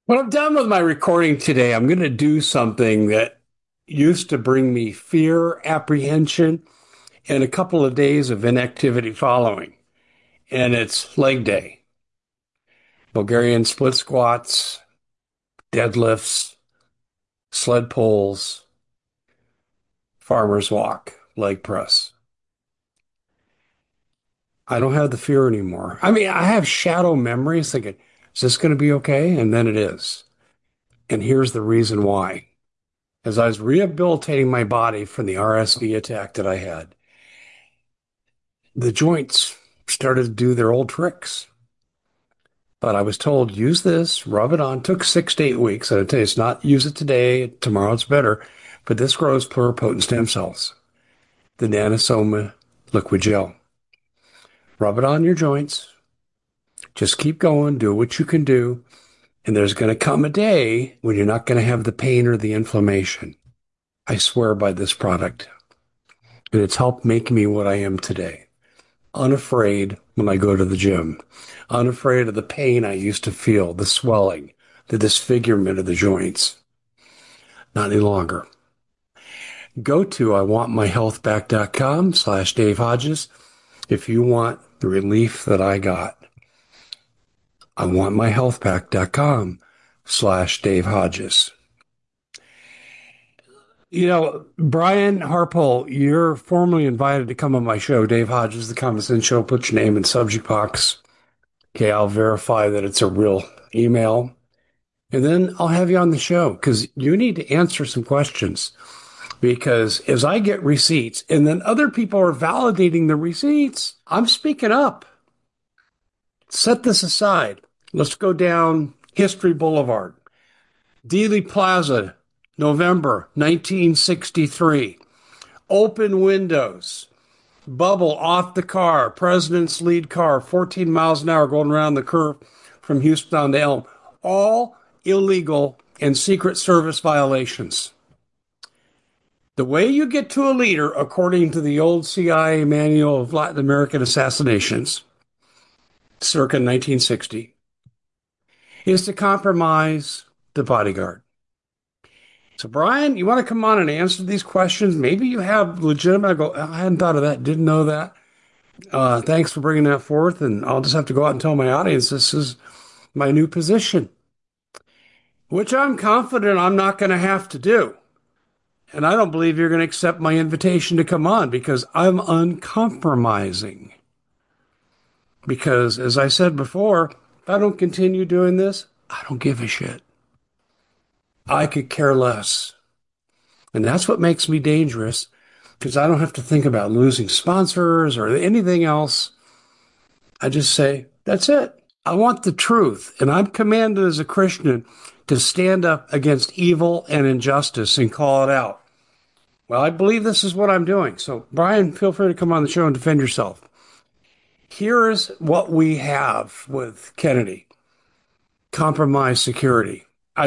When I'm done with my recording today, I'm going to do something that used to bring me fear, apprehension, and a couple of days of inactivity following. And it's leg day. Bulgarian split squats, deadlifts, sled pulls, farmer's walk, leg press. I don't have the fear anymore. I mean, I have shadow memories thinking, is this going to be okay? And then it is. And here's the reason why. As I was rehabilitating my body from the RSV attack that I had, the joints started to do their old tricks. But I was told, use this, rub it on. Took 6 to 8 weeks. And I tell you, it's not use it today, tomorrow it's better. But this grows pluripotent stem cells, the nanosoma liquid gel. Rub it on your joints. Just keep going, do what you can do. And there's going to come a day when you're not going to have the pain or the inflammation. I swear by this product. And it's helped make me what I am today. Unafraid when I go to the gym, unafraid of the pain I used to feel, the swelling, the disfigurement of the joints. Not any longer. Go to iwantmyhealthback.com/Dave Hodges if you want the relief that I got. iwantmyhealthback.com/Dave Hodges. You know, Brian Harpole, you're formally invited to come on my show, Dave Hodges, the Common Sense Show. Put your name in subject box. Okay, I'll verify that it's a real email. And then I'll have you on the show because you need to answer some questions. Because as I get receipts and then other people are validating the receipts, I'm speaking up. Set this aside. Let's go down History Boulevard. Dealey Plaza, November 1963. Open windows. Bubble off the car. President's lead car, 14 miles an hour going around the curve from Houston down to Elm. All illegal and Secret Service violations. The way you get to a leader, according to the old CIA Manual of Latin American Assassinations, circa 1960, is to compromise the bodyguard. So, Brian, you want to come on and answer these questions? Maybe you have legitimate. I go, I hadn't thought of that, didn't know that. Thanks for bringing that forth. And I'll just have to go out and tell my audience this is my new position, which I'm confident I'm not going to have to do. And I don't believe you're going to accept my invitation to come on because I'm uncompromising. Because, as I said before, if I don't continue doing this, I don't give a shit. I could care less. And that's what makes me dangerous because I don't have to think about losing sponsors or anything else. I just say, that's it. I want the truth. And I'm commanded as a Christian to stand up against evil and injustice and call it out. Well, I believe this is what I'm doing. So, Brian, feel free to come on the show and defend yourself. Here's what we have with Kennedy. Compromised security. I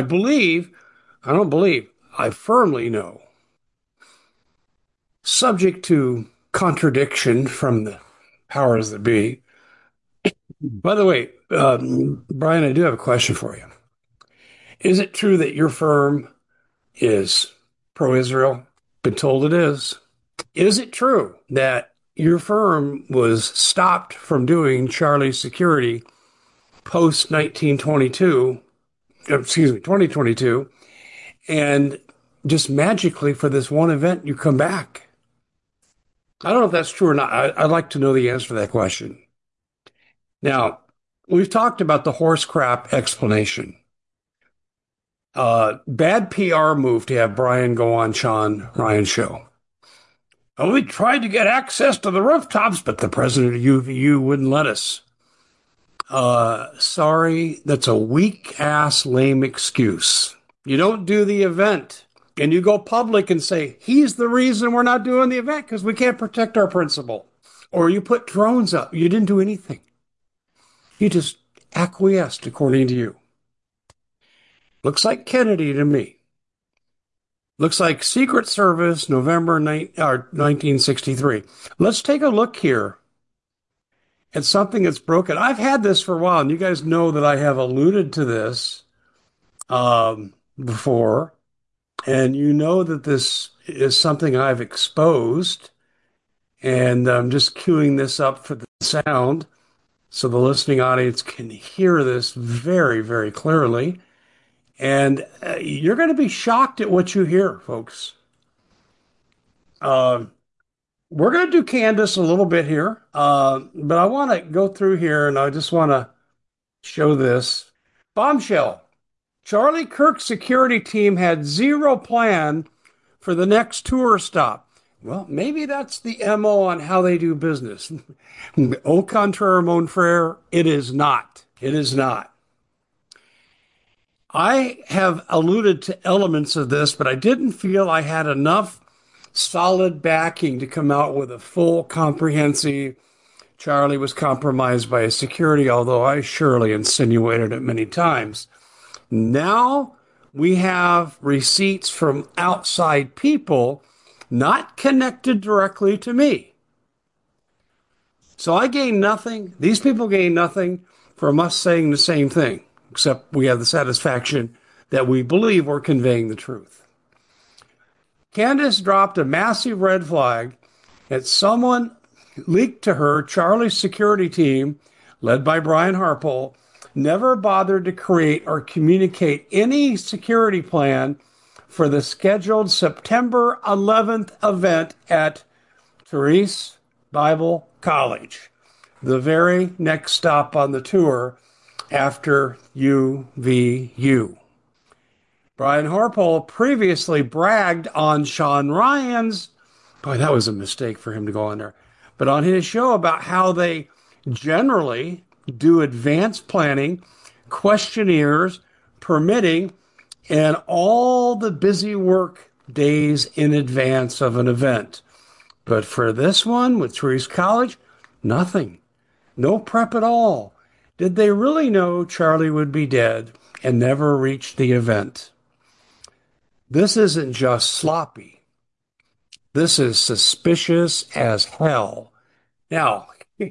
firmly know, subject to contradiction from the powers that be. By the way, Brian, I do have a question for you. Is it true that your firm is pro-Israel? Been told it is. Is it true that your firm was stopped from doing Charlie security post 2022, and just magically for this one event, you come back? I don't know if that's true or not. I'd like to know the answer to that question. Now, we've talked about the horse crap explanation. Bad PR move to have Brian go on Sean Ryan's show. Oh, we tried to get access to the rooftops, but the president of UVU wouldn't let us. Sorry, that's a weak-ass, lame excuse. You don't do the event, and you go public and say, he's the reason we're not doing the event because we can't protect our principal. Or you put drones up. You didn't do anything. You just acquiesced, according to you. Looks like Kennedy to me. Looks like Secret Service, November 1963. Let's take a look here at something that's broken. I've had this for a while, and you guys know that I have alluded to this before, and you know that this is something I've exposed, and I'm just queuing this up for the sound so the listening audience can hear this very, very clearly. And you're going to be shocked at what you hear, folks. Uh, we're going to do Candace a little bit here, but I want to go through here and I just want to show this. Bombshell. Charlie Kirk's security team had zero plan for the next tour stop. Well, maybe that's the MO on how they do business. Au contraire, mon frere, it is not. It is not. I have alluded to elements of this, but I didn't feel I had enough solid backing to come out with a full, comprehensive Charlie was compromised by his security, although I surely insinuated it many times. Now we have receipts from outside people not connected directly to me. So I gain nothing. These people gain nothing from us saying the same thing, except we have the satisfaction that we believe we're conveying the truth. Candace dropped a massive red flag that someone leaked to her Charlie's security team, led by Brian Harpole, never bothered to create or communicate any security plan for the scheduled September 11th event at Therese Bible College, the very next stop on the tour after UVU. Brian Harpole previously bragged on Sean Ryan's, boy, that was a mistake for him to go on there, but on his show about how they generally do advanced planning, questionnaires, permitting, and all the busy work days in advance of an event. But for this one with Therese College, nothing. No prep at all. Did they really know Charlie would be dead and never reach the event? This isn't just sloppy. This is suspicious as hell. Now,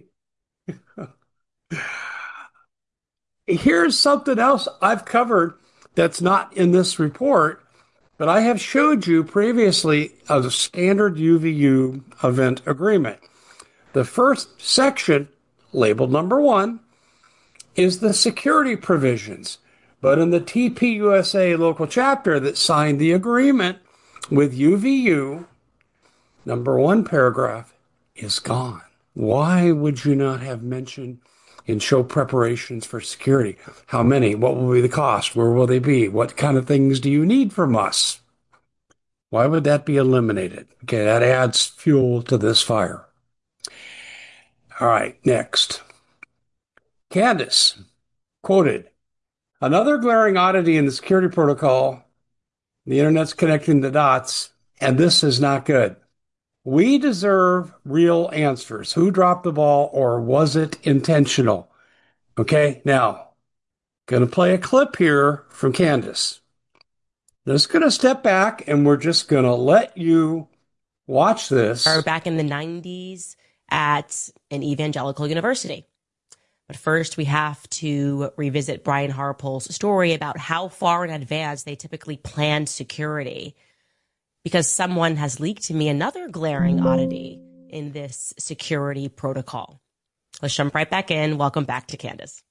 here's something else I've covered that's not in this report, but I have showed you previously a standard UVU event agreement. The first section, labeled number 1, is the security provisions. But in the TPUSA local chapter that signed the agreement with UVU, number 1 paragraph is gone. Why would you not have mentioned in show preparations for security? How many? What will be the cost? Where will they be? What kind of things do you need from us? Why would that be eliminated? Okay, that adds fuel to this fire. All right, next. Candace, quoted, another glaring oddity in the security protocol, the internet's connecting the dots, and this is not good. We deserve real answers. Who dropped the ball, or was it intentional? Okay, now, going to play a clip here from Candace. Just going to step back, and we're just going to let you watch this. Back in the 90s at an evangelical university. But first, we have to revisit Brian Harpole's story about how far in advance they typically planned security, because someone has leaked to me another glaring oddity in this security protocol. Let's jump right back in. Welcome back to Candace.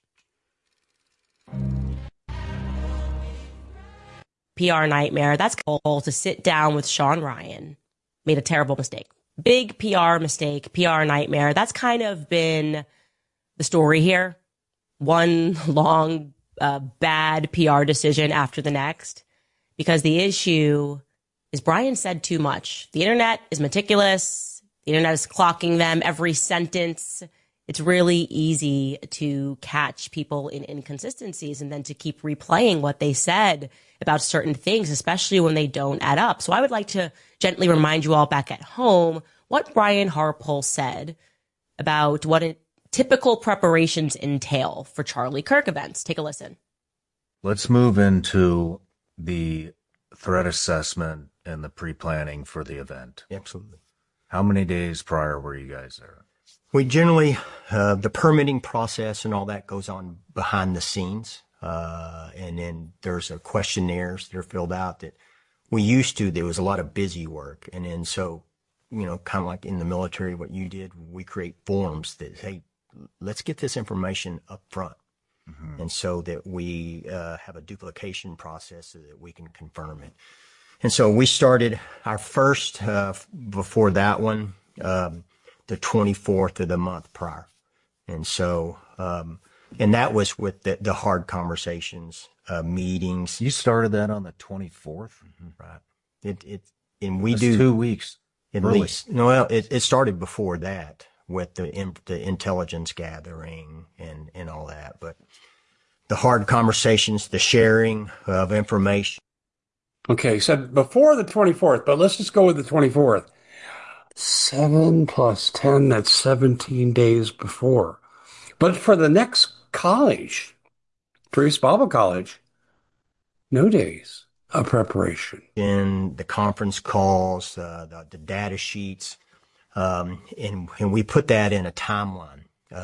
PR nightmare. That's cool to sit down with Sean Ryan. Made a terrible mistake. Big PR mistake, PR nightmare. That's kind of been the story here. One long, bad PR decision after the next. Because the issue is Brian said too much. The internet is meticulous. The internet is clocking them every sentence. It's really easy to catch people in inconsistencies and then to keep replaying what they said about certain things, especially when they don't add up. So I would like to gently remind you all back at home what Brian Harpole said about what typical preparations entail for Charlie Kirk events. Take a listen. Let's move into the threat assessment and the pre-planning for the event. Absolutely. How many days prior were you guys there? We generally, the permitting process and all that goes on behind the scenes. And then there's a questionnaires that are filled out that we used to, there was a lot of busy work. And then so, kind of like in the military, what you did, we create forms that, hey, let's get this information up front. Mm-hmm. And so that we have a duplication process so that we can confirm it. And so we started our first, before that one, the 24th of the month prior. And so, and that was with the hard conversations, meetings. You started that on the 24th? Mm-hmm. Right. And we That's do 2 weeks. at early. least. No, well, it started before that with the intelligence gathering and all that. But the hard conversations, the sharing of information. Okay, so before the 24th, but let's just go with the 24th. 7 plus 10, that's 17 days before. But for the next college, Teresa Bible College, no days of preparation. In the conference calls, the data sheets, and we put that in a timeline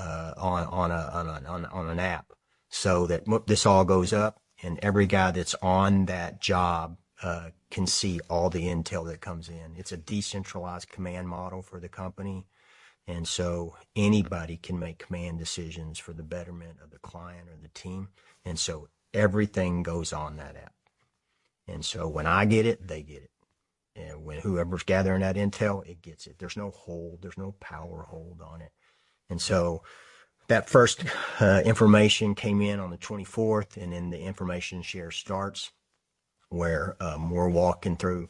on an app, so that this all goes up, and every guy that's on that job can see all the intel that comes in. It's a decentralized command model for the company, and so anybody can make command decisions for the betterment of the client or the team, and so everything goes on that app. And so when I get it, they get it. And when whoever's gathering that intel, it gets it. There's no hold. There's no power hold on it. And so that first information came in on the 24th, and then the information share starts where we're walking through,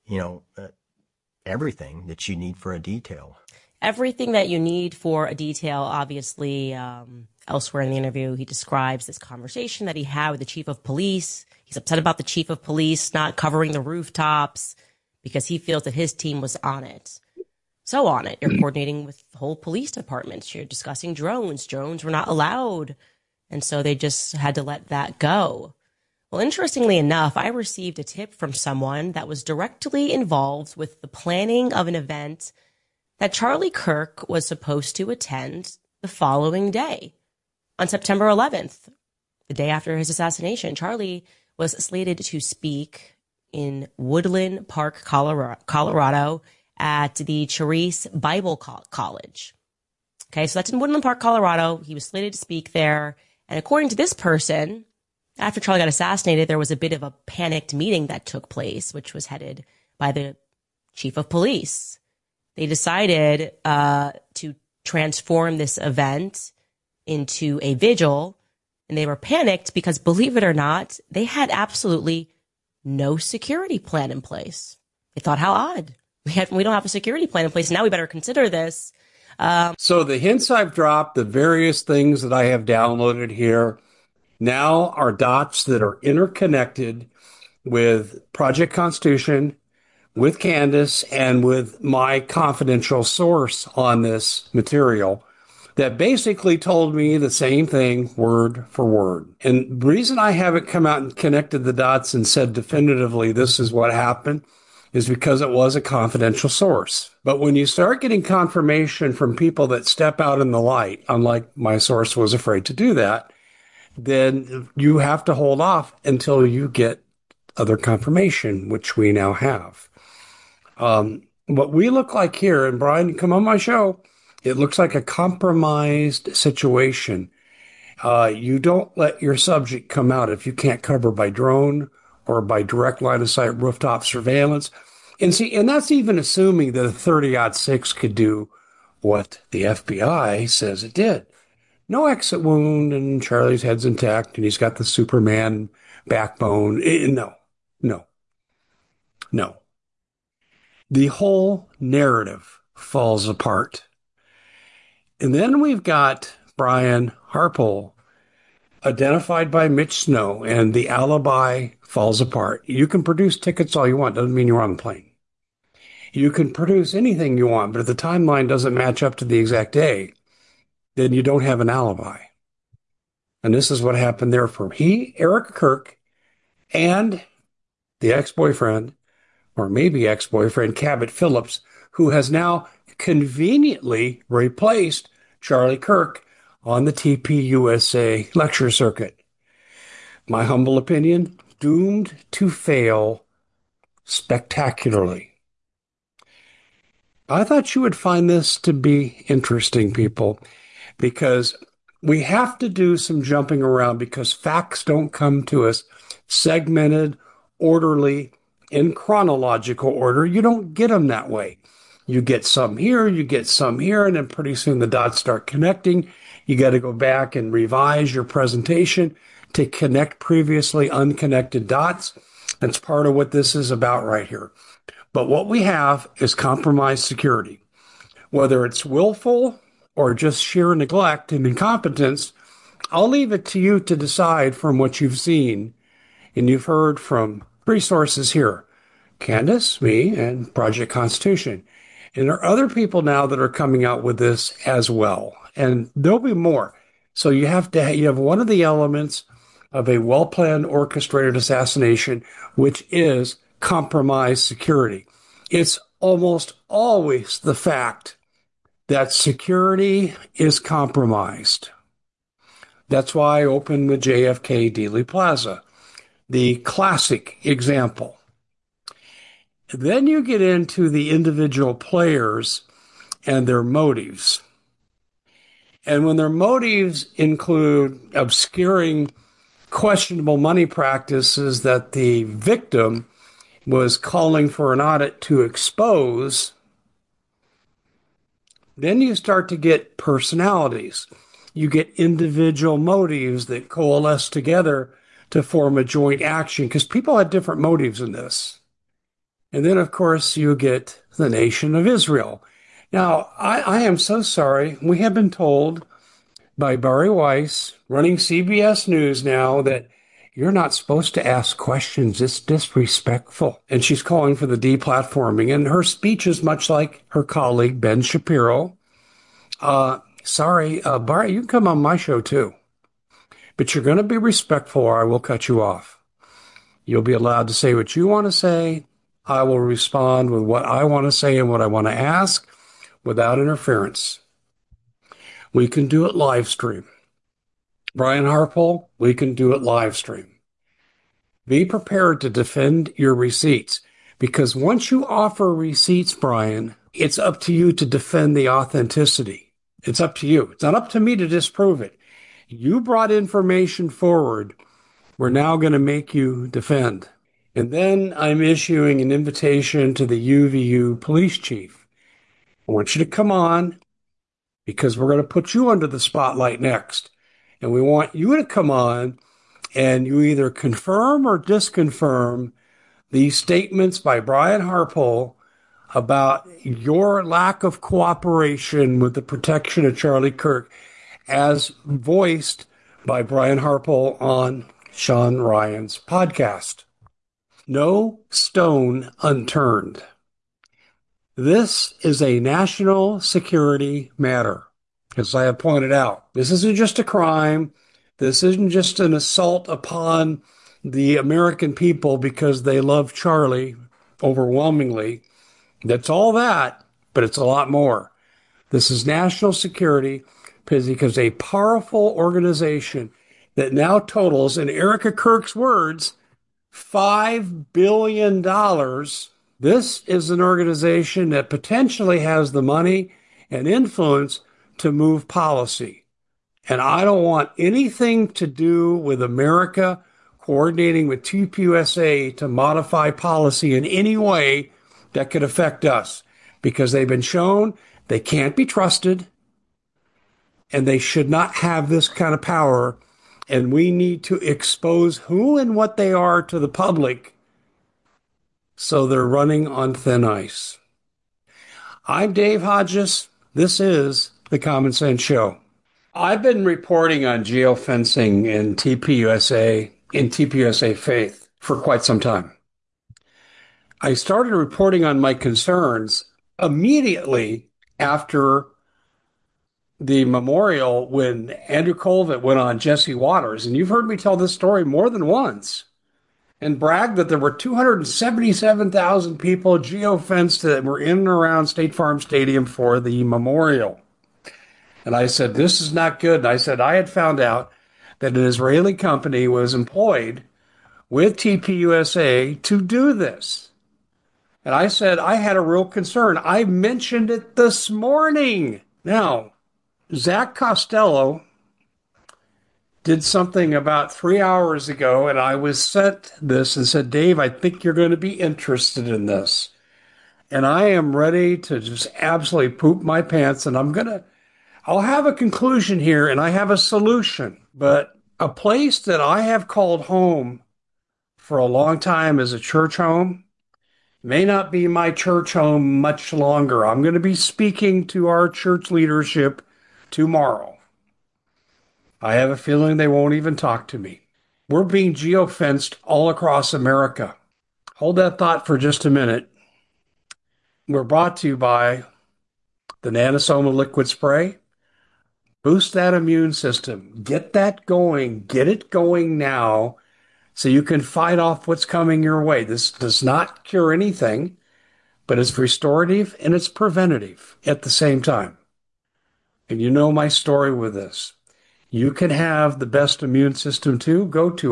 everything that you need for a detail. Everything that you need for a detail, obviously, elsewhere in the interview, he describes this conversation that he had with the chief of police. He's upset about the chief of police not covering the rooftops because he feels that his team was on it. So on it. You're coordinating with the whole police department. You're discussing drones. Drones were not allowed. And so they just had to let that go. Well, interestingly enough, I received a tip from someone that was directly involved with the planning of an event that Charlie Kirk was supposed to attend the following day. On September 11th, the day after his assassination, Charlie was slated to speak in Woodland Park, Colorado at the Charis Bible College. Okay, so that's in Woodland Park, Colorado. He was slated to speak there. And according to this person, after Charlie got assassinated, there was a bit of a panicked meeting that took place, which was headed by the chief of police. They decided to transform this event into a vigil, and they were panicked because, believe it or not, they had absolutely no security plan in place. They thought, how odd. We don't have a security plan in place. Now we better consider this. So the hints I've dropped, the various things that I have downloaded here, now are dots that are interconnected with Project Constitution, with Candace, and with my confidential source on this material that basically told me the same thing word for word. And the reason I haven't come out and connected the dots and said definitively this is what happened is because it was a confidential source. But when you start getting confirmation from people that step out in the light, unlike my source was afraid to do that, then you have to hold off until you get other confirmation, which we now have. What we look like here, and Brian, come on my show, it looks like a compromised situation. You don't let your subject come out if you can't cover by drone or by direct line of sight rooftop surveillance. And that's even assuming that a 30-06 could do what the FBI says it did. No exit wound, and Charlie's head's intact, and he's got the Superman backbone. No. The whole narrative falls apart. And then we've got Brian Harpole, identified by Mitch Snow, and the alibi falls apart. You can produce tickets all you want. Doesn't mean you're on the plane. You can produce anything you want, but if the timeline doesn't match up to the exact day, then you don't have an alibi. And this is what happened there for Eric Kirk, and the ex-boyfriend, or maybe ex-boyfriend, Cabot Phillips, who has now conveniently replaced Charlie Kirk on the TPUSA lecture circuit. My humble opinion, doomed to fail spectacularly. I thought you would find this to be interesting, people, because we have to do some jumping around because facts don't come to us segmented, orderly, in chronological order. You don't get them that way. You get some here, you get some here, and then pretty soon the dots start connecting. You got to go back and revise your presentation to connect previously unconnected dots. That's part of what this is about right here. But what we have is compromised security. Whether it's willful or just sheer neglect and incompetence, I'll leave it to you to decide from what you've seen. And you've heard from three sources here, Candace, me, and Project Constitution. And there are other people now that are coming out with this as well. And there'll be more. So you have one of the elements of a well-planned orchestrated assassination, which is compromised security. It's almost always the fact that security is compromised. That's why I opened with JFK Dealey Plaza, the classic example. Then you get into the individual players and their motives. And when their motives include obscuring questionable money practices that the victim was calling for an audit to expose, then you start to get personalities. You get individual motives that coalesce together to form a joint action because people had different motives in this. And then, of course, you get the nation of Israel. Now, I am so sorry. We have been told by Bari Weiss, running CBS News now, that you're not supposed to ask questions. It's disrespectful. And she's calling for the deplatforming. And her speech is much like her colleague, Ben Shapiro. Sorry, Bari, you can come on my show too. But you're going to be respectful or I will cut you off. You'll be allowed to say what you want to say. I will respond with what I want to say and what I want to ask without interference. We can do it live stream. Brian Harpole, we can do it live stream. Be prepared to defend your receipts because once you offer receipts, Brian, it's up to you to defend the authenticity. It's up to you. It's not up to me to disprove it. You brought information forward. We're now going to make you defend. And then I'm issuing an invitation to the UVU police chief. I want you to come on because we're going to put you under the spotlight next. And we want you to come on and you either confirm or disconfirm these statements by Brian Harpole about your lack of cooperation with the protection of Charlie Kirk as voiced by Brian Harpole on Sean Ryan's podcast. No stone unturned. This is a national security matter. As I have pointed out, this isn't just a crime. This isn't just an assault upon the American people because they love Charlie overwhelmingly. That's all that, but it's a lot more. This is national security because a powerful organization that now totals, in Erica Kirk's words, $5 billion. This is an organization that potentially has the money and influence to move policy. And I don't want anything to do with America coordinating with TPUSA to modify policy in any way that could affect us because they've been shown they can't be trusted and they should not have this kind of power. And we need to expose who and what they are to the public so they're running on thin ice. I'm Dave Hodges. This is The Common Sense Show. I've been reporting on geofencing in TPUSA Faith for quite some time. I started reporting on my concerns immediately after the memorial when Andrew Colvin went on Jesse Waters. And you've heard me tell this story more than once and brag that there were 277,000 people geofenced that were in and around State Farm Stadium for the memorial. And I said, this is not good. And I said, I had found out that an Israeli company was employed with TPUSA to do this. And I said I had a real concern. I mentioned it this morning. Now, Zach Costello did something about 3 hours ago, and I was sent this and said, Dave, I think you're going to be interested in this. And I am ready to just absolutely poop my pants, and I'll have a conclusion here, and I have a solution. But a place that I have called home for a long time as a church home may not be my church home much longer. I'm going to be speaking to our church leadership tomorrow. I have a feeling they won't even talk to me. We're being geofenced all across America. Hold that thought for just a minute. We're brought to you by the Nanosoma Liquid Spray. Boost that immune system. Get that going. Get it going now so you can fight off what's coming your way. This does not cure anything, but it's restorative and it's preventative at the same time. And you know my story with this. You can have the best immune system too. Go to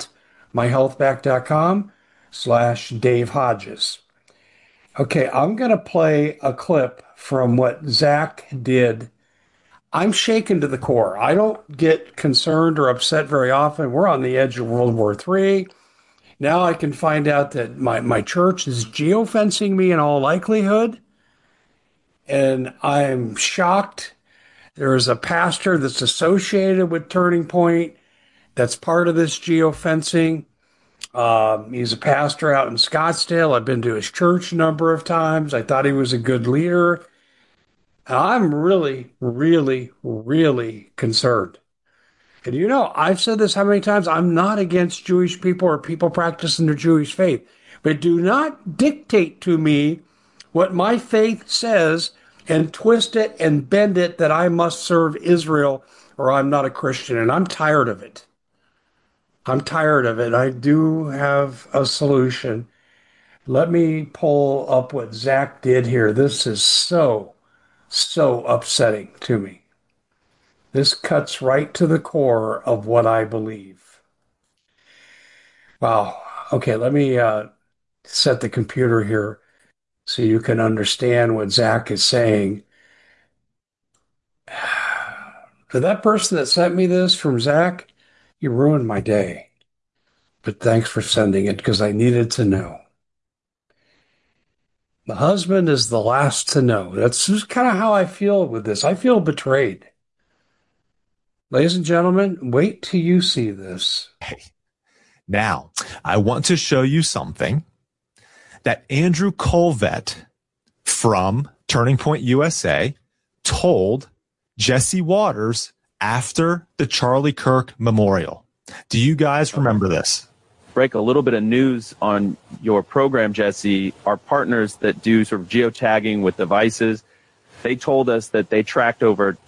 iwantmyhealthback.com/Dave Hodges. Okay, I'm going to play a clip from what Zach did. I'm shaken to the core. I don't get concerned or upset very often. We're on the edge of World War III. Now I can find out that my church is geofencing me in all likelihood. And I'm shocked. There is a pastor that's associated with Turning Point that's part of this geofencing. He's a pastor out in Scottsdale. I've been to his church a number of times. I thought he was a good leader. I'm really, really, really concerned. And you know, I've said this how many times? I'm not against Jewish people or people practicing their Jewish faith. But do not dictate to me what my faith says and twist it and bend it that I must serve Israel or I'm not a Christian. And I'm tired of it. I'm tired of it. I do have a solution. Let me pull up what Zach did here. This is so upsetting to me. This cuts right to the core of what I believe. Wow. Okay, let me set the computer here so you can understand what Zach is saying. For that person that sent me this from Zach, you ruined my day. But thanks for sending it because I needed to know. The husband is the last to know. That's just kind of how I feel with this. I feel betrayed. Ladies and gentlemen, wait till you see this. Hey, now, I want to show you something that Andrew Colvett from Turning Point USA told Jesse Waters after the Charlie Kirk Memorial. Do you guys remember this? Break a little bit of news on your program, Jesse. Our partners that do sort of geotagging with devices, they told us that they tracked over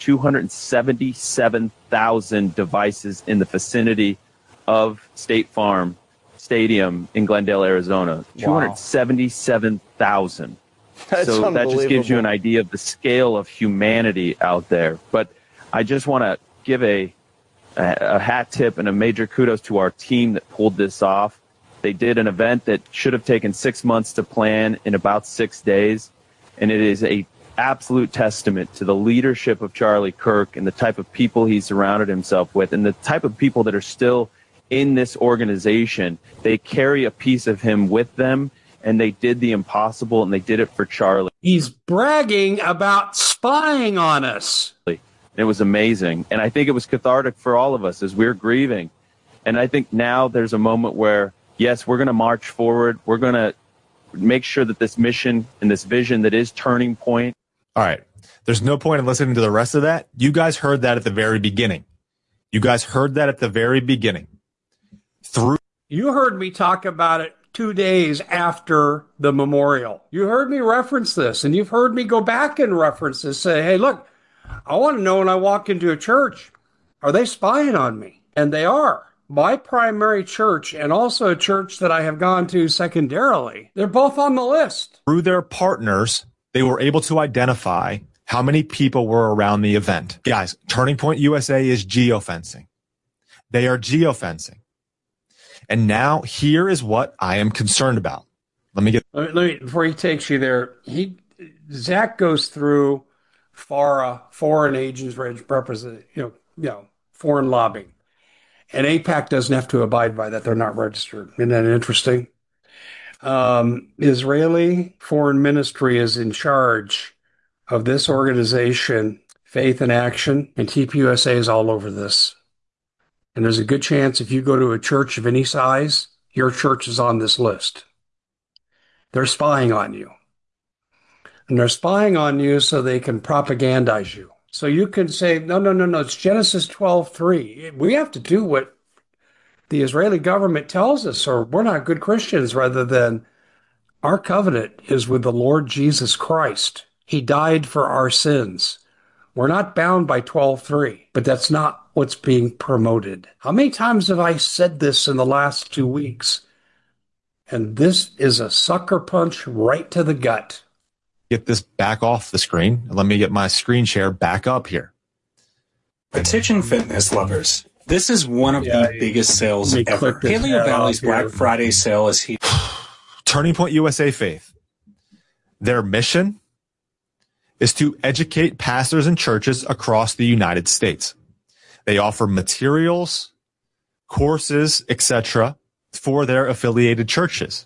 277,000 devices in the vicinity of State Farm Stadium in Glendale, Arizona. Wow. 277,000. So that just gives you an idea of the scale of humanity out there. But I just want to give a hat tip and a major kudos to our team that pulled this off. They did an event that should have taken 6 months to plan in about 6 days. And it is a absolute testament to the leadership of Charlie Kirk and the type of people he surrounded himself with and the type of people that are still in this organization. They carry a piece of him with them, and they did the impossible, and they did it for Charlie. He's bragging about spying on us. It was amazing. And I think it was cathartic for all of us as we're grieving. And I think now there's a moment where, yes, we're going to march forward. We're going to make sure that this mission and this vision that is Turning Point. All right. There's no point in listening to the rest of that. You guys heard that at the very beginning. You heard me talk about it 2 days after the memorial. You heard me reference this, and you've heard me go back and reference this, say, hey, look, I want to know when I walk into a church, are they spying on me? And they are. My primary church and also a church that I have gone to secondarily, they're both on the list. Through their partners, they were able to identify how many people were around the event. Guys, Turning Point USA is geofencing. They are geofencing. And now here is what I am concerned about. Let me before he takes you there, Zach goes through FARA, foreign agents represent, foreign lobbying. And AIPAC doesn't have to abide by that. They're not registered. Isn't that interesting? Israeli Foreign Ministry is in charge of this organization, Faith in Action, and TPUSA is all over this. And there's a good chance if you go to a church of any size, your church is on this list. They're spying on you. And they're spying on you so they can propagandize you. So you can say, no, it's Genesis 12:3. We have to do what the Israeli government tells us, or we're not good Christians, rather than our covenant is with the Lord Jesus Christ. He died for our sins. We're not bound by 12:3, but that's not what's being promoted. How many times have I said this in the last 2 weeks? And this is a sucker punch right to the gut. Get this back off the screen. Let me get my screen share back up here. Attention fitness lovers. This is one of the biggest sales ever. Paleo Valley's Black Friday sale is here. Turning Point USA Faith. Their mission is to educate pastors and churches across the United States. They offer materials, courses, etc. for their affiliated churches.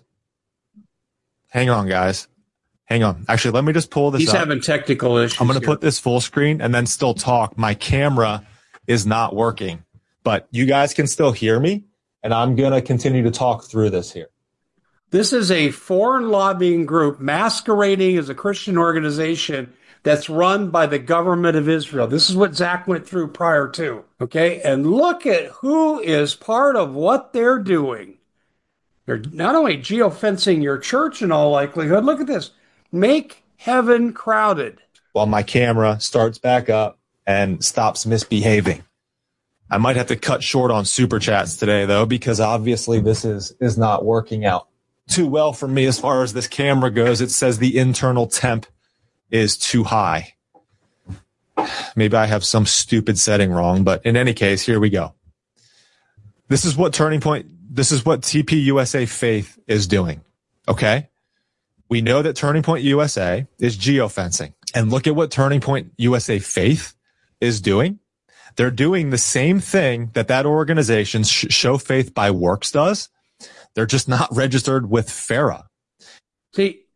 Hang on, guys. Hang on. Actually, let me just pull this up. He's having technical issues. I'm going to put this full screen and then still talk. My camera is not working, but you guys can still hear me, and I'm going to continue to talk through this here. This is a foreign lobbying group masquerading as a Christian organization that's run by the government of Israel. This is what Zach went through prior to, okay? And look at who is part of what they're doing. They're not only geofencing your church in all likelihood, look at this. Make heaven crowded. While my camera starts back up and stops misbehaving. I might have to cut short on super chats today, though, because obviously this is not working out too well for me as far as this camera goes. It says the internal temp is too high. Maybe I have some stupid setting wrong, but in any case, here we go. This is what TPUSA Faith is doing. Okay? We know that Turning Point USA is geofencing. And look at what Turning Point USA Faith is doing. They're doing the same thing that organization, Show Faith by Works, does. They're just not registered with FARA. See,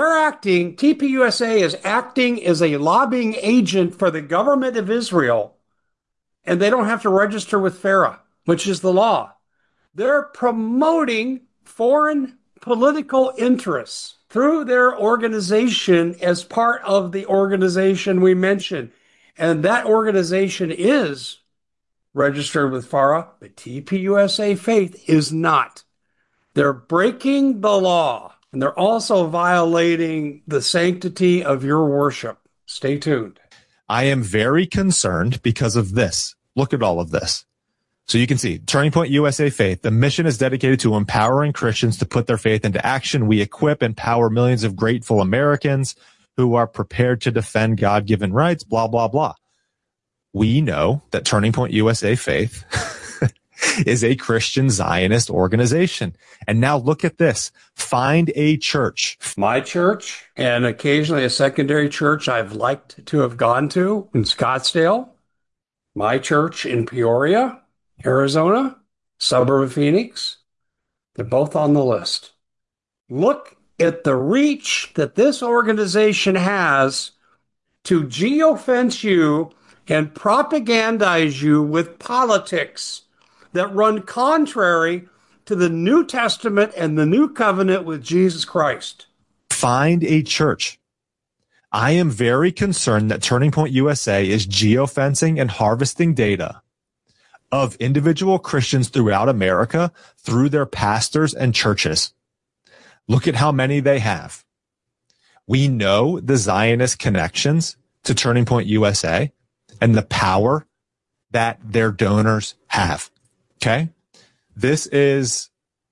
TPUSA is acting as a lobbying agent for the government of Israel, and they don't have to register with FARA, which is the law. They're promoting foreign political interests through their organization as part of the organization we mentioned. And that organization is registered with FARA, but TPUSA Faith is not. They're breaking the law, and they're also violating the sanctity of your worship. Stay tuned. I am very concerned because of this. Look at all of this. So you can see, Turning Point USA Faith, the mission is dedicated to empowering Christians to put their faith into action. We equip and empower millions of grateful Americans who are prepared to defend God-given rights, blah, blah, blah. We know that Turning Point USA Faith is a Christian Zionist organization. And now look at this. Find a church. My church, and occasionally a secondary church I've liked to have gone to in Scottsdale. My church in Peoria, Arizona, suburb of Phoenix. They're both on the list. Look at the reach that this organization has to geofence you and propagandize you with politics that run contrary to the New Testament and the New Covenant with Jesus Christ. Find a church. I am very concerned that Turning Point USA is geofencing and harvesting data of individual Christians throughout America through their pastors and churches. Look at how many they have. We know the Zionist connections to Turning Point USA and the power that their donors have. Okay? This is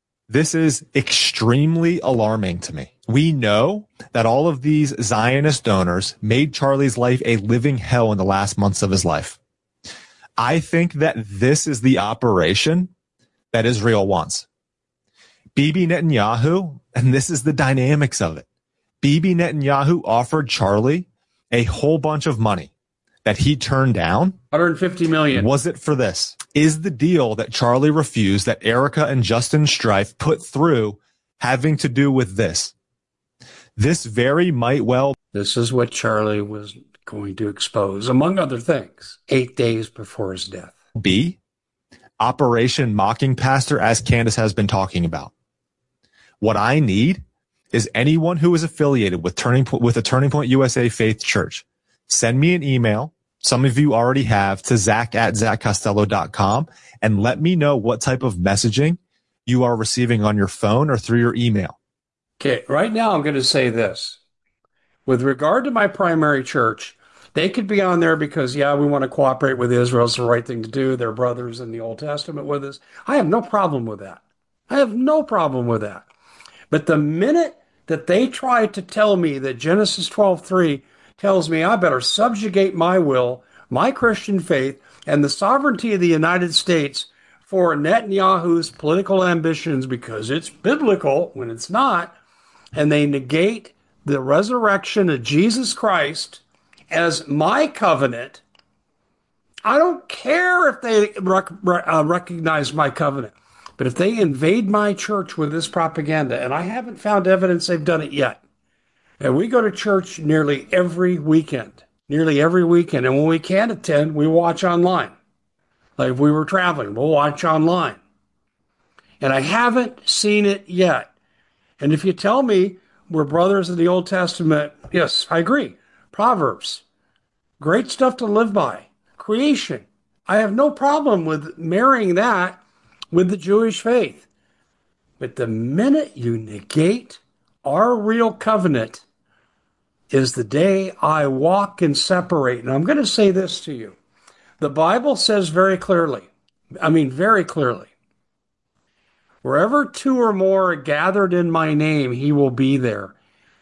extremely alarming to me. We know that all of these Zionist donors made Charlie's life a living hell in the last months of his life. I think that this is the operation that Israel wants. Bibi Netanyahu, and this is the dynamics of it. Bibi Netanyahu offered Charlie a whole bunch of money that he turned down. $150 million. Was it for this? Is the deal that Charlie refused, that Erica and Justin Strife put through, having to do with this? This very might well. This is what Charlie was going to expose, among other things, 8 days before his death. Be Operation Mocking Pastor, as Candace has been talking about. What I need is anyone who is affiliated with the Turning Point USA Faith Church. Send me an email. Some of you already have, to zach@zachcostello.com, and let me know what type of messaging you are receiving on your phone or through your email. Okay, right now I'm going to say this. With regard to my primary church, they could be on there because, we want to cooperate with Israel. It's the right thing to do. They're brothers in the Old Testament with us. I have no problem with that. But the minute that they try to tell me that Genesis 12:3 tells me I better subjugate my will, my Christian faith, and the sovereignty of the United States for Netanyahu's political ambitions because it's biblical when it's not, and they negate the resurrection of Jesus Christ as my covenant, I don't care if they recognize my covenant. But if they invade my church with this propaganda, and I haven't found evidence they've done it yet, and we go to church nearly every weekend, and when we can't attend, we watch online. Like if we were traveling, we'll watch online. And I haven't seen it yet. And if you tell me we're brothers in the Old Testament, yes, I agree. Proverbs, great stuff to live by. Creation, I have no problem with marrying that with the Jewish faith. But the minute you negate our real covenant is the day I walk and separate. And I'm going to say this to you. The Bible says very clearly, wherever two or more are gathered in my name, he will be there.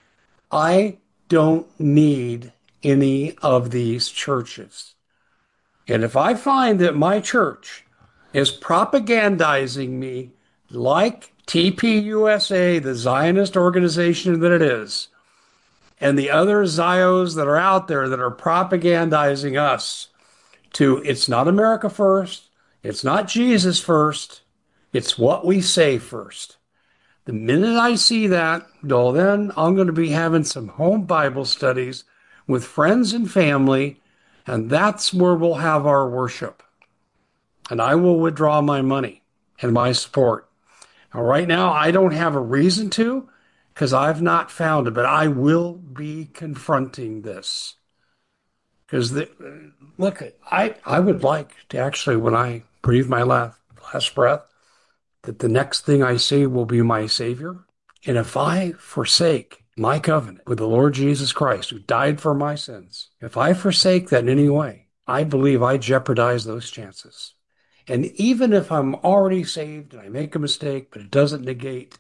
I don't need any of these churches. And if I find that my church is propagandizing me like TPUSA, the Zionist organization that it is, and the other Zios that are out there that are propagandizing us to, it's not America first, it's not Jesus first, it's what we say first. The minute I see that, well, then I'm going to be having some home Bible studies with friends and family, and that's where we'll have our worship. And I will withdraw my money and my support. Now, right now, I don't have a reason to, because I've not found it, but I will be confronting this. Because, look, I would like to actually, when I breathe my last breath, that the next thing I see will be my Savior. And if I forsake my covenant with the Lord Jesus Christ, who died for my sins, if I forsake that in any way, I believe I jeopardize those chances. And even if I'm already saved and I make a mistake, but it doesn't negate,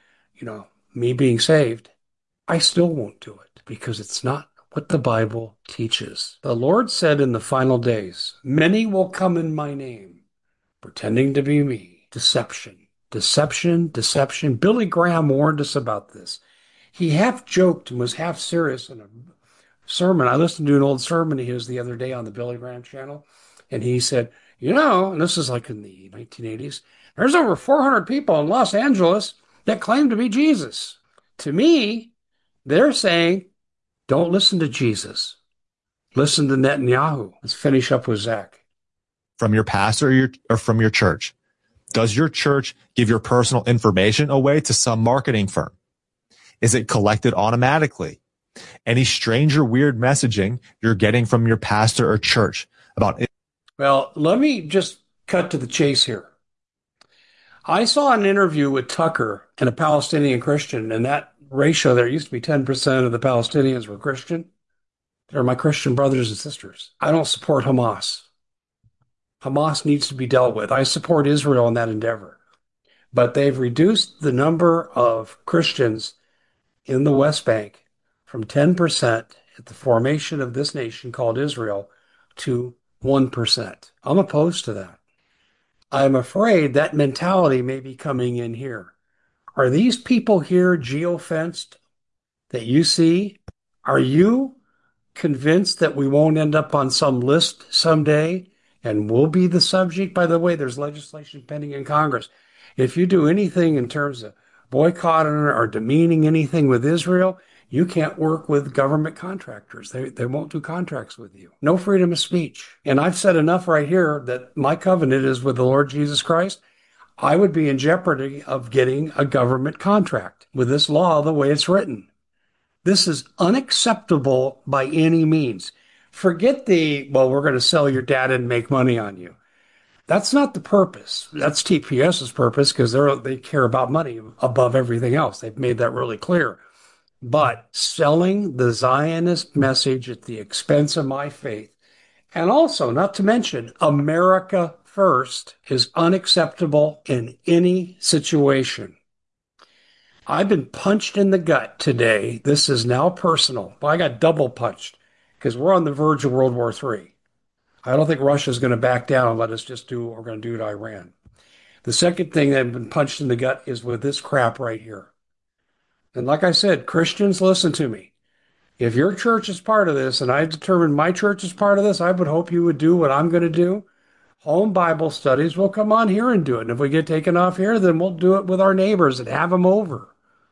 me being saved, I still won't do it because it's not what the Bible teaches. The Lord said in the final days, many will come in my name, pretending to be me. Deception. Billy Graham warned us about this. He half joked and was half serious in a sermon. I listened to an old sermon of his the other day on the Billy Graham channel, and he said, and this is like in the 1980s, there's over 400 people in Los Angeles that claim to be Jesus. To me, they're saying, don't listen to Jesus. Listen to Netanyahu. Let's finish up with Zach. From your pastor or from your church? Does your church give your personal information away to some marketing firm? Is it collected automatically? Any strange or weird messaging you're getting from your pastor or church about it? Well, let me just cut to the chase here. I saw an interview with Tucker and a Palestinian Christian, and that ratio there used to be 10% of the Palestinians were Christian. They're my Christian brothers and sisters. I don't support Hamas. Hamas needs to be dealt with. I support Israel in that endeavor. But they've reduced the number of Christians in the West Bank from 10% at the formation of this nation called Israel to 1%. I'm opposed to that. I'm afraid that mentality may be coming in here. Are these people here geofenced that you see? Are you convinced that we won't end up on some list someday and we'll be the subject? By the way, there's legislation pending in Congress. If you do anything in terms of boycotting or demeaning anything with Israel, you can't work with government contractors. They won't do contracts with you. No freedom of speech. And I've said enough right here that my covenant is with the Lord Jesus Christ. I would be in jeopardy of getting a government contract with this law the way it's written. This is unacceptable by any means. Forget we're going to sell your data and make money on you. That's not the purpose. That's TPS's purpose because they care about money above everything else. They've made that really clear. But selling the Zionist message at the expense of my faith, and also, not to mention, America first, is unacceptable in any situation. I've been punched in the gut today. This is now personal. Well, I got double punched because we're on the verge of World War III. I don't think Russia's going to back down and let us just do what we're going to do to Iran. The second thing that I've been punched in the gut is with this crap right here. And like I said, Christians, listen to me. If your church is part of this, and I determined my church is part of this, I would hope you would do what I'm going to do. Home Bible studies, we'll come on here and do it. And if we get taken off here, then we'll do it with our neighbors and have them over.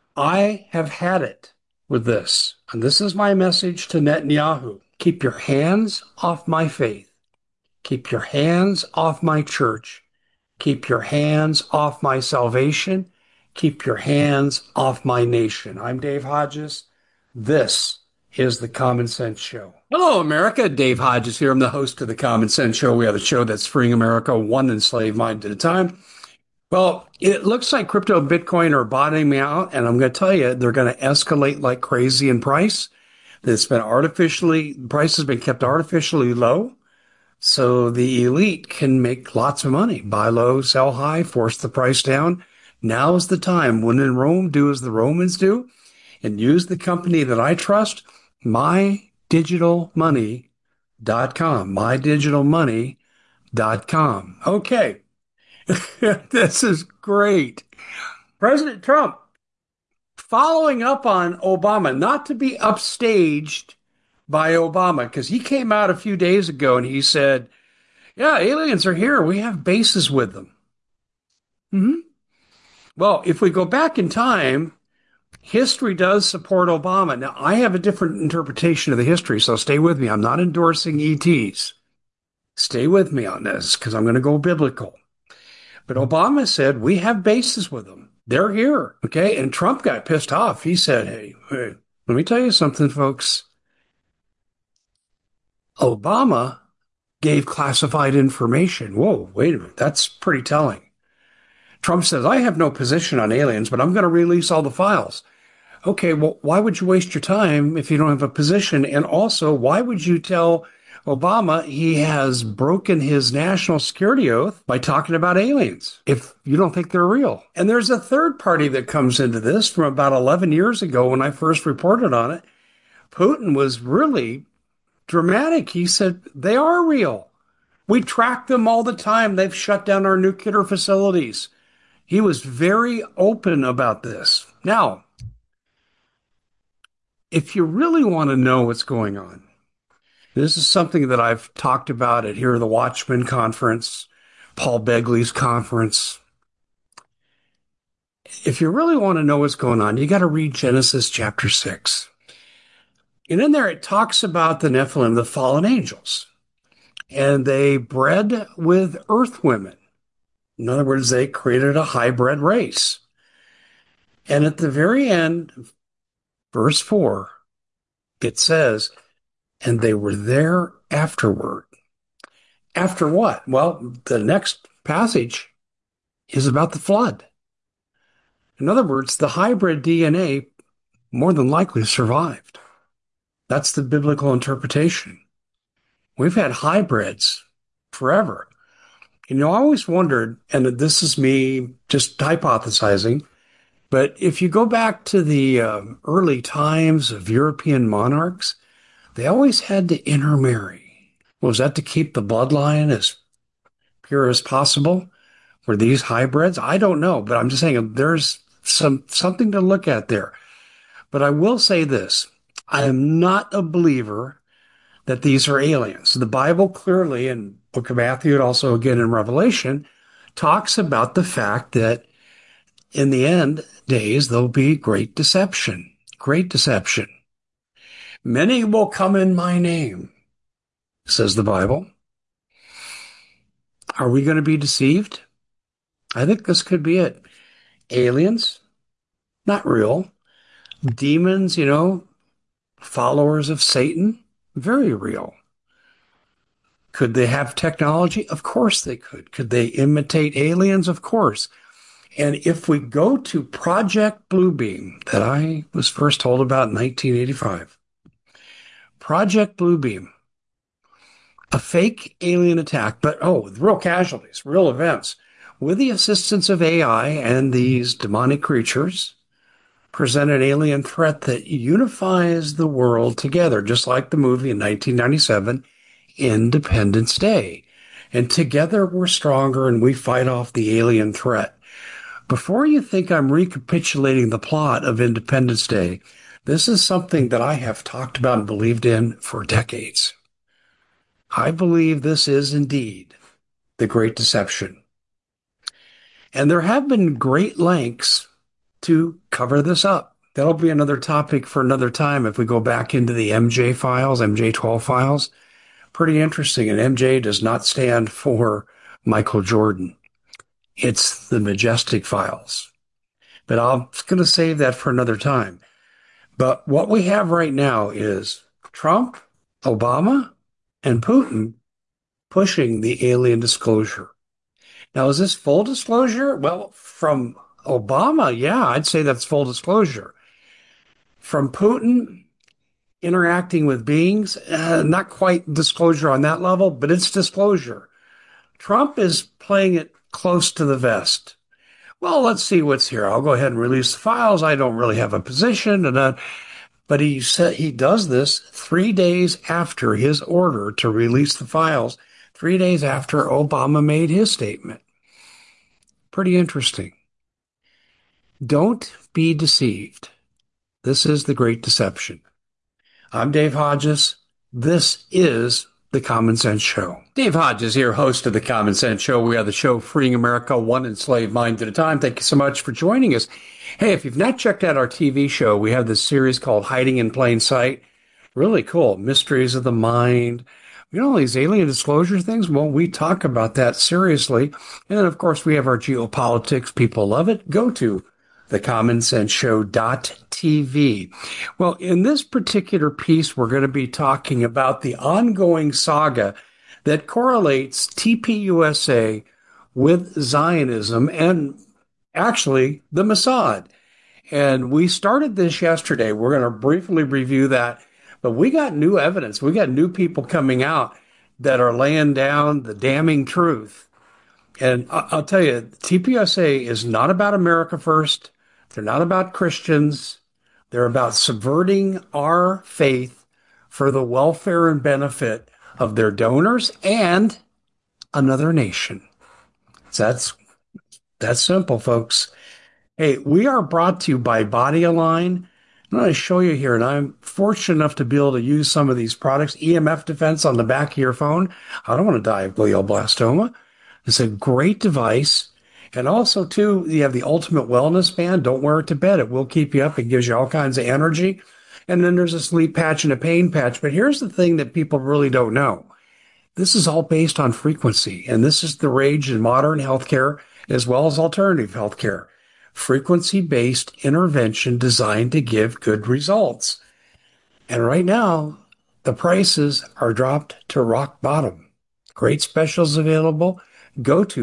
I have had it with this. And this is my message to Netanyahu. Keep your hands off my faith. Keep your hands off my church. Keep your hands off my salvation. Keep your hands off my nation. I'm Dave Hodges. This is The Common Sense Show. Hello, America. Dave Hodges here. I'm the host of The Common Sense Show. We have a show that's freeing America one enslaved mind at a time. Well, it looks like crypto and Bitcoin are bottoming out, and I'm going to tell you, they're going to escalate like crazy in price. Price has been kept artificially low, so the elite can make lots of money. Buy low, sell high, force the price down. Now is the time. When in Rome, do as the Romans do, and use the company that I trust, mydigitalmoney.com, mydigitalmoney.com. Okay. This is great. President Trump following up on Obama, not to be upstaged by Obama, because he came out a few days ago and he said, yeah, aliens are here. We have bases with them. Well, if we go back in time, history does support Obama. Now, I have a different interpretation of the history, so stay with me. I'm not endorsing ETs. Stay with me on this, because I'm going to go biblical. But Obama said, we have bases with them. They're here. Okay. And Trump got pissed off. He said, hey, let me tell you something, folks. Obama gave classified information. Whoa, wait a minute. That's pretty telling. Trump says, I have no position on aliens, but I'm going to release all the files. Okay, well, why would you waste your time if you don't have a position? And also, why would you tell Obama he has broken his national security oath by talking about aliens if you don't think they're real? And there's a third party that comes into this from about 11 years ago when I first reported on it. Putin was really dramatic. He said, they are real. We track them all the time. They've shut down our nuclear facilities. He was very open about this. Now, if you really want to know what's going on, this is something that I've talked about at Hear the Watchman conference, Paul Begley's conference. If you really want to know what's going on, you got to read Genesis chapter 6. And in there, it talks about the Nephilim, the fallen angels. And they bred with earth women. In other words, they created a hybrid race. And at the very end, verse 4, it says, and they were there afterward. After what? Well, the next passage is about the flood. In other words, the hybrid DNA more than likely survived. That's the biblical interpretation. We've had hybrids forever. And I always wondered, and this is me just hypothesizing, but if you go back to the early times of European monarchs, they always had to intermarry. Was that to keep the bloodline as pure as possible? Were these hybrids? I don't know, but I'm just saying there's something to look at there. But I will say this. I am not a believer that these are aliens. The Bible clearly, in Book of Matthew and also again in Revelation, talks about the fact that in the end days, there'll be great deception. Great deception. Many will come in my name, says the Bible. Are we going to be deceived? I think this could be it. Aliens, not real. Demons, followers of Satan, very real. Could they have technology? Of course they could. Could they imitate aliens? Of course. And if we go to Project Bluebeam, that I was first told about in 1985, Project Bluebeam, a fake alien attack, but with real casualties, real events, with the assistance of AI and these demonic creatures, present an alien threat that unifies the world together, just like the movie in 1997, Independence Day. And together we're stronger and we fight off the alien threat. Before you think I'm recapitulating the plot of Independence Day, this is something that I have talked about and believed in for decades. I believe this is indeed the Great Deception. And there have been great lengths to cover this up. That'll be another topic for another time if we go back into the MJ files, MJ12 files. Pretty interesting. And MJ does not stand for Michael Jordan. It's the Majestic Files. But I'm going to save that for another time. But what we have right now is Trump, Obama, and Putin pushing the alien disclosure. Now, is this full disclosure? Well, from Obama, yeah, I'd say that's full disclosure. From Putin interacting with beings, not quite disclosure on that level, but it's disclosure. Trump is playing it close to the vest. Well, let's see what's here. I'll go ahead and release the files. I don't really have a position. But he said he does this 3 days after his order to release the files, 3 days after Obama made his statement. Pretty interesting. Don't be deceived. This is the Great Deception. I'm Dave Hodges. This is The Common Sense Show. Dave Hodges here, host of The Common Sense Show. We are the show freeing America one enslaved mind at a time. Thank you so much for joining us. Hey, if you've not checked out our TV show, we have this series called Hiding in Plain Sight. Really cool. Mysteries of the Mind. All these alien disclosure things? Well, we talk about that seriously. And then, of course, we have our geopolitics. People love it. Go to thecommonsenseshow.tv. Well, in this particular piece, we're going to be talking about the ongoing saga that correlates TPUSA with Zionism and actually the Mossad. And we started this yesterday. We're going to briefly review that. But we got new evidence. We got new people coming out that are laying down the damning truth. And I'll tell you, TPUSA is not about America first. They're not about Christians. They're about subverting our faith for the welfare and benefit of their donors and another nation. So that's simple, folks. Hey, we are brought to you by Body Align. I'm going to show you here, and I'm fortunate enough to be able to use some of these products. EMF defense on the back of your phone. I don't want to die of glioblastoma. It's a great device. And also, too, you have the Ultimate Wellness Band. Don't wear it to bed. It will keep you up. It gives you all kinds of energy. And then there's a sleep patch and a pain patch. But here's the thing that people really don't know. This is all based on frequency. And this is the rage in modern healthcare as well as alternative healthcare. Frequency-based intervention designed to give good results. And right now, the prices are dropped to rock bottom. Great specials available. Go to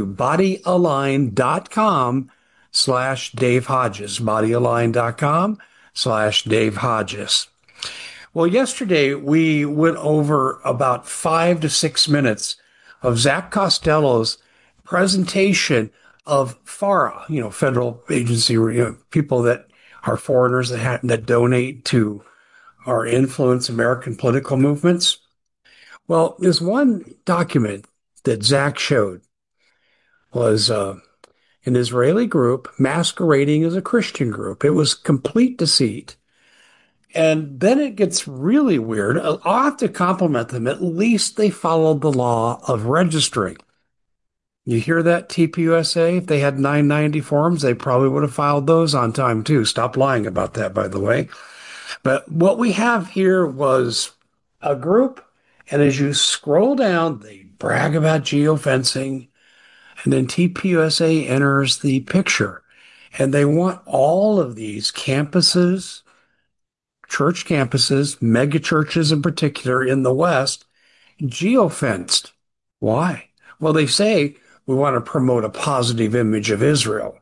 bodyalign.com/Dave Hodges. bodyalign.com/Dave Hodges. Well, yesterday we went over about 5 to 6 minutes of Zach Costello's presentation of FARA, federal agency, people that are foreigners that donate to or influence American political movements. Well, this one document that Zach showed was an Israeli group masquerading as a Christian group. It was complete deceit. And then it gets really weird. I'll have to compliment them. At least they followed the law of registering. You hear that, TPUSA? If they had 990 forms, they probably would have filed those on time too. Stop lying about that, by the way. But what we have here was a group, and as you scroll down, they brag about geofencing, and then TPUSA enters the picture. And they want all of these campuses, church campuses, mega churches in particular in the West, geofenced. Why? Well, they say we want to promote a positive image of Israel.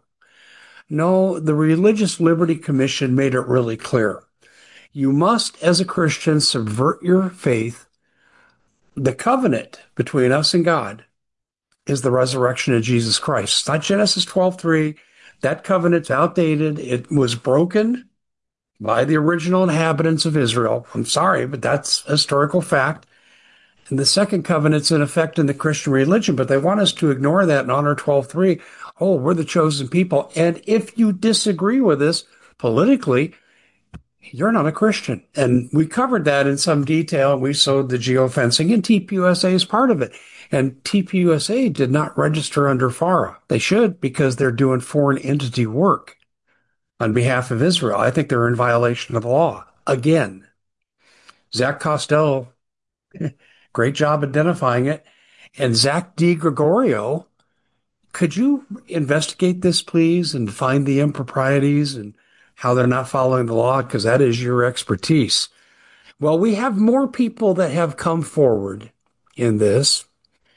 No, the Religious Liberty Commission made it really clear. You must, as a Christian, subvert your faith. The covenant between us and God is the resurrection of Jesus Christ. It's not Genesis 12:3. That covenant's outdated. It was broken by the original inhabitants of Israel. I'm sorry, but that's a historical fact. And the second covenant's in effect in the Christian religion, but they want us to ignore that and honor 12:3. Oh, we're the chosen people. And if you disagree with us politically, you're not a Christian. And we covered that in some detail. We showed the geofencing, and TPUSA is part of it. And TPUSA did not register under FARA. They should, because they're doing foreign entity work on behalf of Israel. I think they're in violation of the law. Again, Zach Costello, great job identifying it. And Zach DiGregorio, could you investigate this, please, and find the improprieties and how they're not following the law? Because that is your expertise. Well, we have more people that have come forward in this,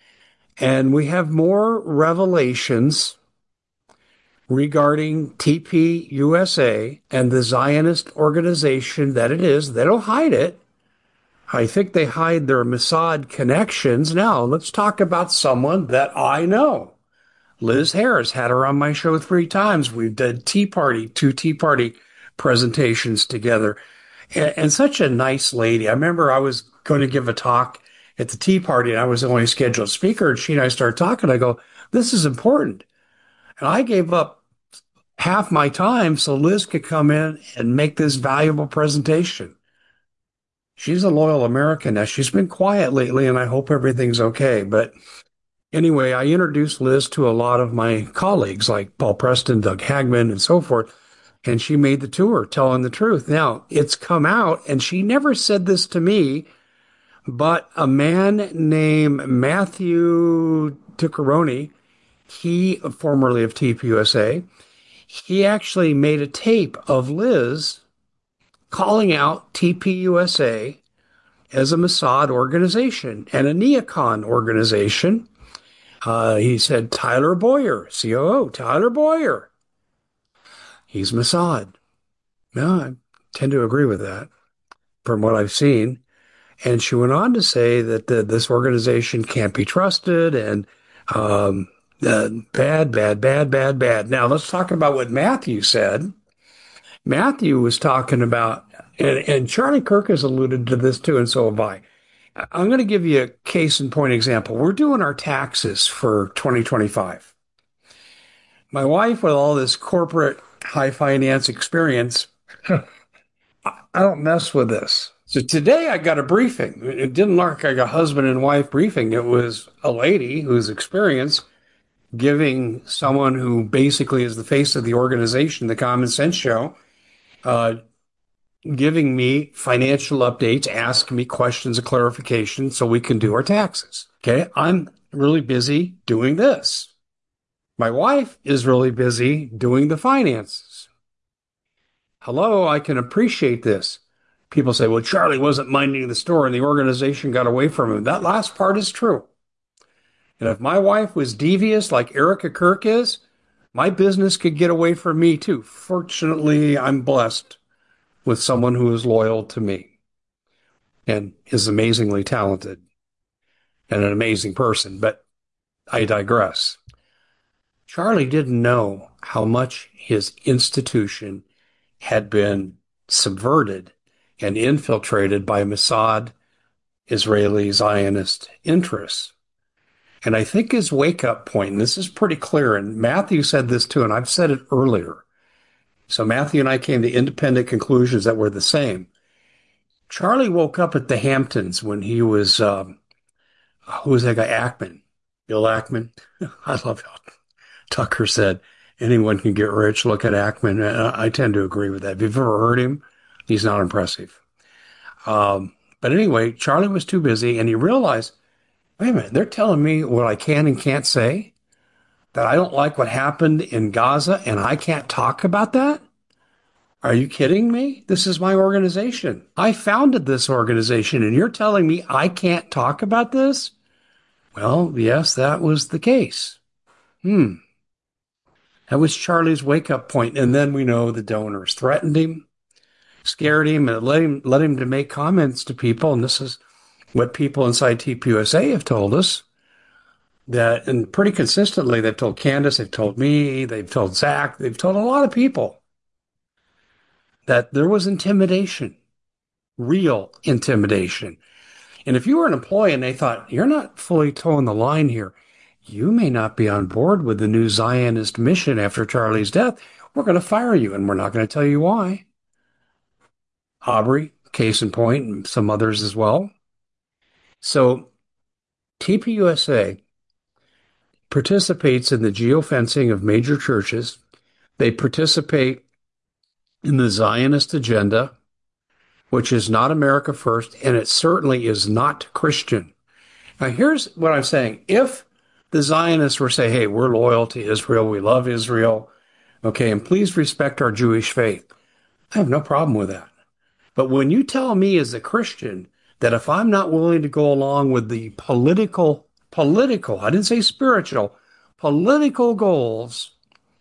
and we have more revelations regarding TPUSA and the Zionist organization that it is. They don't hide it. I think they hide their Mossad connections. Now, let's talk about someone that I know. Liz Harris, had her on my show 3 times. We've done two Tea Party presentations together. And such a nice lady. I remember I was going to give a talk at the Tea Party, and I was the only scheduled speaker, and she and I started talking. I go, this is important. And I gave up half my time so Liz could come in and make this valuable presentation. She's a loyal American. Now, she's been quiet lately, and I hope everything's okay. But anyway, I introduced Liz to a lot of my colleagues like Paul Preston, Doug Hagman, and so forth. And she made the tour telling the truth. Now, it's come out, and she never said this to me, but a man named Matthew Tuccaroni, he formerly of TPUSA, he actually made a tape of Liz calling out TPUSA as a Mossad organization and a neocon organization. He said, Tyler Boyer, COO, Tyler Boyer. He's Mossad. No, I tend to agree with that from what I've seen. And she went on to say that this organization can't be trusted and bad. Now, let's talk about what Matthew said. Matthew was talking about, and Charlie Kirk has alluded to this too, and so have I. I'm going to give you a case in point example. We're doing our taxes for 2025. My wife, with all this corporate high finance experience, I don't mess with this. So today I got a briefing. It didn't look like a husband and wife briefing. It was a lady who's experienced giving someone who basically is the face of the organization, the Common Sense Show, giving me financial updates, asking me questions of clarification so we can do our taxes. Okay, I'm really busy doing this. My wife is really busy doing the finances. Hello, I can appreciate this. People say, well, Charlie wasn't minding the store and the organization got away from him. That last part is true. And if my wife was devious like Erica Kirk is, my business could get away from me too. Fortunately, I'm blessed with someone who is loyal to me and is amazingly talented and an amazing person. But I digress. Charlie didn't know how much his institution had been subverted and infiltrated by Mossad Israeli Zionist interests. And I think his wake-up point, and this is pretty clear, and Matthew said this too, and I've said it earlier. So Matthew and I came to independent conclusions that were the same. Charlie woke up at the Hamptons when he was, who was that guy, Ackman? Bill Ackman? I love how Tucker said, anyone can get rich, look at Ackman. I tend to agree with that. If you've ever heard him, he's not impressive. But anyway, Charlie was too busy, and he realized, wait a minute, they're telling me what I can and can't say, that I don't like what happened in Gaza, and I can't talk about that? Are you kidding me? This is my organization. I founded this organization, and you're telling me I can't talk about this? Well, yes, that was the case. That was Charlie's wake-up point. And then we know the donors threatened him, scared him, and led him to make comments to people. And this is what people inside TPUSA have told us. That, and pretty consistently, they've told Candace, they've told me, they've told Zach, they've told a lot of people that there was intimidation, real intimidation. And if you were an employee and they thought, you're not fully towing the line here, you may not be on board with the new Zionist mission after Charlie's death, we're going to fire you, and we're not going to tell you why. Aubrey, case in point, and some others as well. So TPUSA participates in the geofencing of major churches. They participate in the Zionist agenda, which is not America first, and it certainly is not Christian. Now, here's what I'm saying. If the Zionists were say, hey, we're loyal to Israel, we love Israel, okay, and please respect our Jewish faith, I have no problem with that. But when you tell me as a Christian that if I'm not willing to go along with the political, I didn't say spiritual, political goals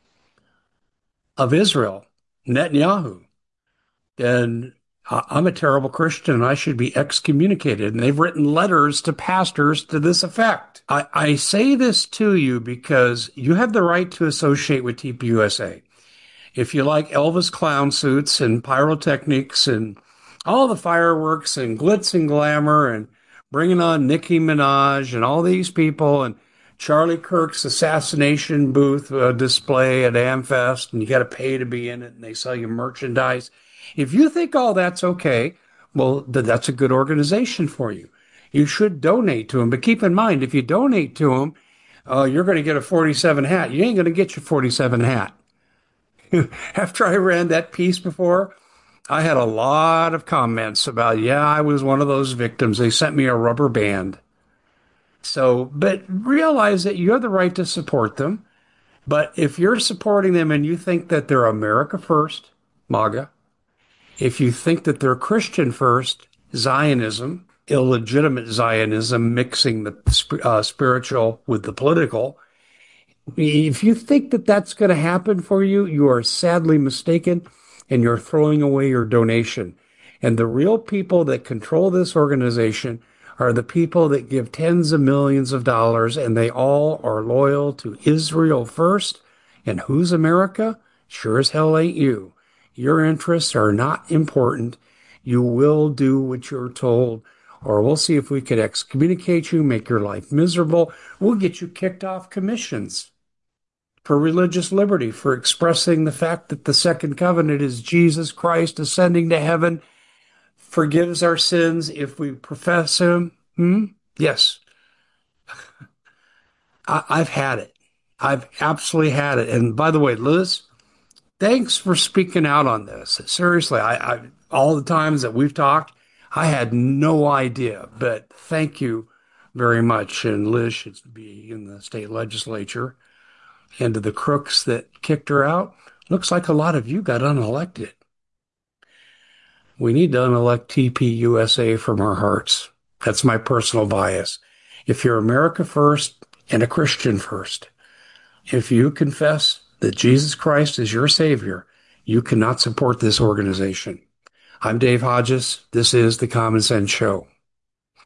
of Israel, Netanyahu, then I'm a terrible Christian and I should be excommunicated. And they've written letters to pastors to this effect. I say this to you because you have the right to associate with TPUSA. If you like Elvis clown suits and pyrotechnics and all the fireworks and glitz and glamour and bringing on Nicki Minaj and all these people and Charlie Kirk's assassination booth display at AmFest, and you got to pay to be in it, and they sell you merchandise. If you think all that's okay, well, that's a good organization for you. You should donate to them. But keep in mind, if you donate to them, you're going to get a 47 hat. You ain't going to get your 47 hat. After I ran that piece before, I had a lot of comments about, yeah, I was one of those victims. They sent me a rubber band. So, but realize that you have the right to support them. But if you're supporting them and you think that they're America first, MAGA, if you think that they're Christian first, Zionism, illegitimate Zionism, mixing the spiritual with the political, if you think that that's going to happen for you, you are sadly mistaken, and you're throwing away your donation. And the real people that control this organization are the people that give tens of millions of dollars, and they all are loyal to Israel first. And who's America? Sure as hell ain't you. Your interests are not important. You will do what you're told, or we'll see if we could excommunicate you, make your life miserable. We'll get you kicked off commissions for religious liberty, for expressing the fact that the second covenant is Jesus Christ ascending to heaven, forgives our sins if we profess him. Yes. I've had it. I've absolutely had it. And by the way, Liz, thanks for speaking out on this. Seriously, I all the times that we've talked, I had no idea, but thank you very much. And Liz should be in the state legislature. And to the crooks that kicked her out, looks like a lot of you got unelected. We need to unelect TPUSA from our hearts. That's my personal bias. If you're America first and a Christian first, if you confess that Jesus Christ is your Savior, you cannot support this organization. I'm Dave Hodges. This is The Common Sense Show.